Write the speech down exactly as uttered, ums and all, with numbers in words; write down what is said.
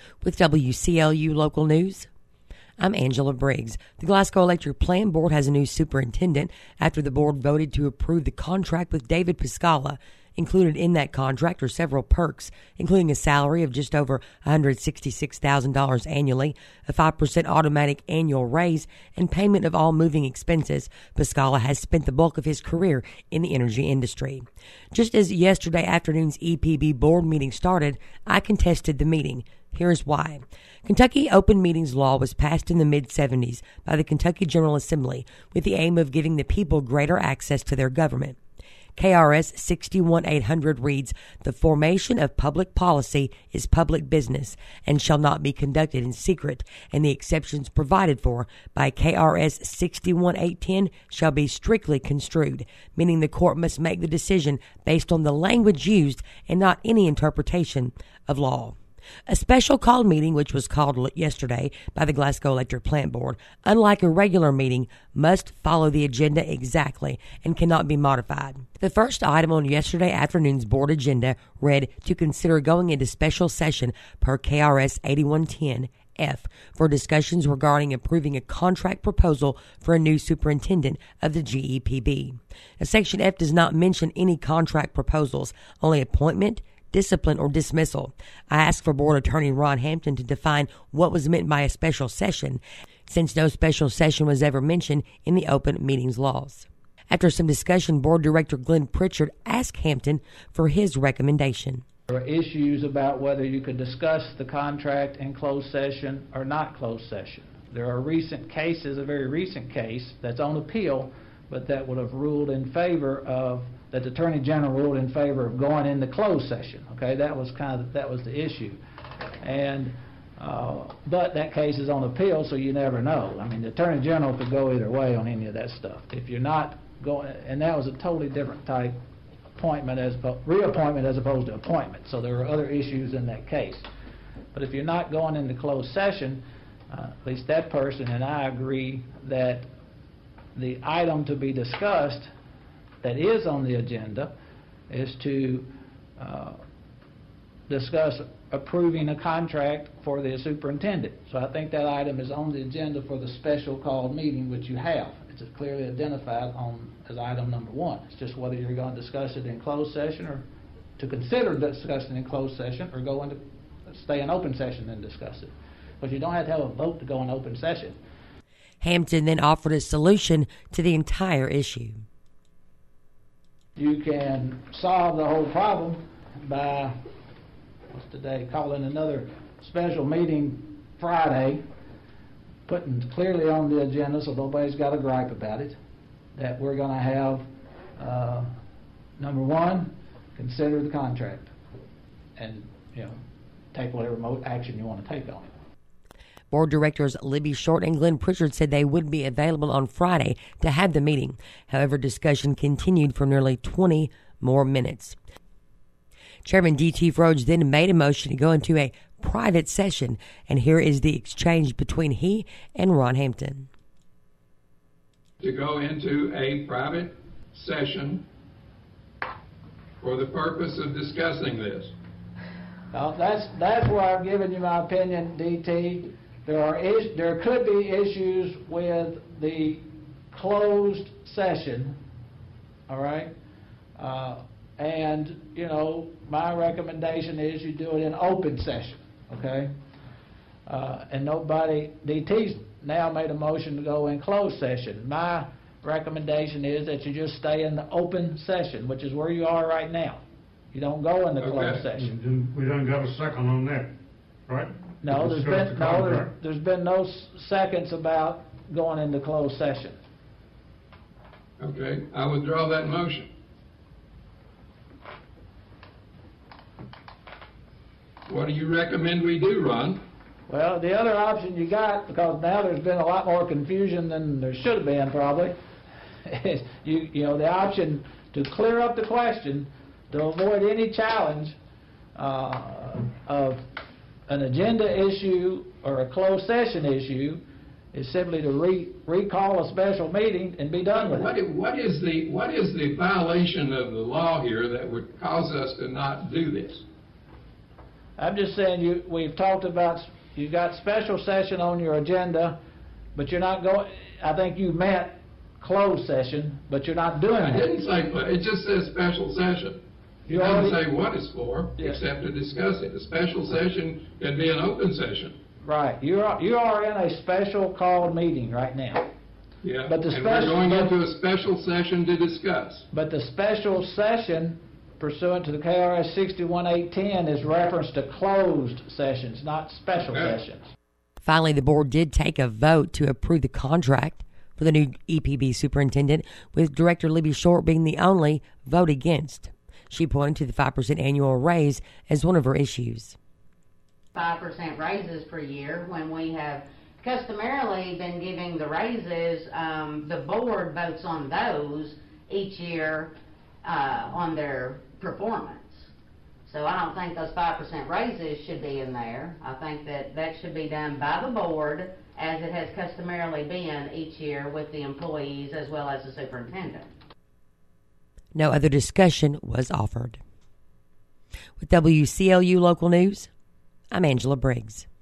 With W C L U Local News, I'm Angela Briggs. The Glasgow Electric Plant Board has a new superintendent after the board voted to approve the contract with David Piscala. Included in that contract are several perks, including a salary of just over one hundred sixty-six thousand dollars annually, a five percent automatic annual raise, and payment of all moving expenses. Piscala has spent the bulk of his career in the energy industry. Just as yesterday afternoon's E P B board meeting started, I contested the meeting. Here's why. Kentucky Open Meetings Law was passed in the mid seventies by the Kentucky General Assembly with the aim of giving the people greater access to their government. K R S sixty-one eight hundred reads, "The formation of public policy is public business and shall not be conducted in secret, and the exceptions provided for by K R S sixty-one eight ten shall be strictly construed," meaning the court must make the decision based on the language used and not any interpretation of law. A special called meeting, which was called yesterday by the Glasgow Electric Plant Board, unlike a regular meeting, must follow the agenda exactly and cannot be modified. The first item on yesterday afternoon's board agenda read to consider going into special session per K R S eighty-one ten F for discussions regarding approving a contract proposal for a new superintendent of the G E P B. Section F does not mention any contract proposals, only appointment, discipline, or dismissal. I asked for Board Attorney Ron Hampton to define what was meant by a special session, since no special session was ever mentioned in the open meetings laws. After some discussion, Board Director Glenn Pritchard asked Hampton for his recommendation. There are issues about whether you could discuss the contract in closed session or not closed session. There are recent cases, a very recent case that's on appeal, but that would have ruled in favor of that the Attorney General ruled in favor of going into closed session. Okay, that was kind of that was the issue, and uh, but that case is on appeal, so you never know. I mean, the Attorney General could go either way on any of that stuff. If you're not going, and that was a totally different type appointment as reappointment as opposed to appointment. So there are other issues in that case. But if you're not going into closed session, uh, at least that person and I agree that the item to be discussed that is on the agenda is to uh, discuss approving a contract for the superintendent. So I think that item is on the agenda for the special called meeting, which you have. It's clearly identified on as item number one. It's just whether you're going to discuss it in closed session or to consider discussing it in closed session or go into stay in open session and discuss it. But you don't have to have a vote to go in open session. Hampton then offered a solution to the entire issue. You can solve the whole problem by, what's today, calling another special meeting Friday, putting clearly on the agenda so nobody's got a gripe about it, that we're going to have, uh, number one, consider the contract and, you know, take whatever action you want to take on it. Board directors Libby Short and Glenn Pritchard said they would be available on Friday to have the meeting. However, discussion continued for nearly twenty more minutes. Chairman D T Rhodes then made a motion to go into a private session, and here is the exchange between he and Ron Hampton. To go into a private session for the purpose of discussing this. Now, that's that's where I've given you my opinion, D T. There are is, there could be issues with the closed session, all right? Uh, and, you know, my recommendation is you do it in open session, okay? Uh, and nobody, D T's now made a motion to go in closed session. My recommendation is that you just stay in the open session, which is where you are right now. You don't go in the closed Okay. session. We don't got a second on that, right? No, there's Discuss been the no, there, contract. there's been no s- seconds about going into closed session. Okay, I withdraw that motion. What do you recommend we do, Ron? Well, the other option you got, because now there's been a lot more confusion than there should have been probably, is you, you know, the option to clear up the question, to avoid any challenge uh, of an agenda issue or a closed session issue, is simply to re recall a special meeting and be done with What, it. i- what is the what is the violation of the law here that would cause us to not do this? I'm just saying, you, we've talked about, you got special session on your agenda, but you're not going, I think you meant closed session, but you're not doing I it. didn't say, it just says special session. It You doesn't already- say what it's for, Yeah. except to discuss it. A special session can be an open session. Right, you are, you are in a special called meeting right now. Yeah, But the and we're special- going but- into a special session to discuss. But the special session pursuant to the K R S sixty-one eight ten is reference to closed sessions, not special Okay. sessions. Finally, the board did take a vote to approve the contract for the new E P B superintendent, with Director Libby Short being the only vote against. She pointed to the five percent annual raise as one of her issues. five percent raises per year when we have customarily been giving the raises. Um, the board votes on those each year uh, on their performance. So I don't think those five percent raises should be in there. I think that that should be done by the board as it has customarily been each year with the employees as well as the superintendent. No other discussion was offered. With W C L U Local News, I'm Angela Briggs.